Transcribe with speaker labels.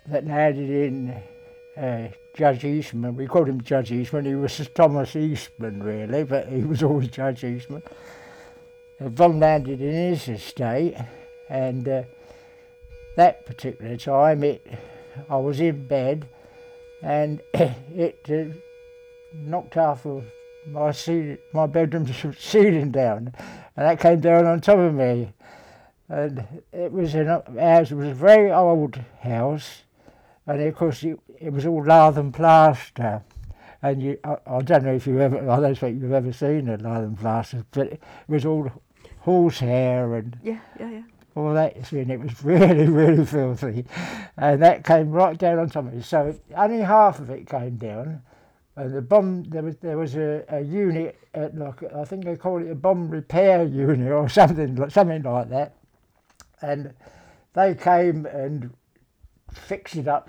Speaker 1: that landed in Judge Eastman. We called him Judge Eastman. He was Thomas Eastman, really, but he was always Judge Eastman. The bomb landed in his estate, and that particular time, I was in bed, and it knocked half of my bedroom ceiling down, and that came down on top of me. And it was a very old house, and of course it was all lath and plaster. And I don't know if I don't think you've ever seen a lath and plaster, but it was all horsehair and
Speaker 2: Yeah.
Speaker 1: all that, and it was really, really filthy. And that came right down on top of me. So only half of it came down. And the bomb, there was a unit, I think they call it a bomb repair unit or something like that. And they came and fixed it up